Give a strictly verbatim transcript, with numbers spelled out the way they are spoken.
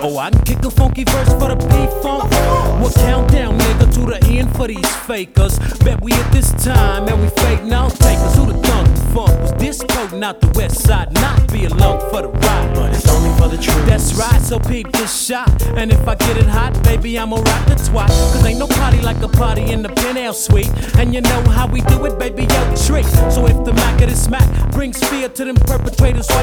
Oh, I can kick a funky verse for the P-Funk. Well, countdown, nigga, to the end for these fakers. Bet we at this time and we fake now takers. Who the thunk the funk was this potent out the west side? Not be along for the ride, but it's only for the truth. That's right, so peep this shot. And if I get it hot, baby, I'ma rock the twat. Cause ain't no party like a party in the penthouse suite. And you know how we do it, baby, yo, trick. So if the Mac of this Mac brings fear to them perpetrators,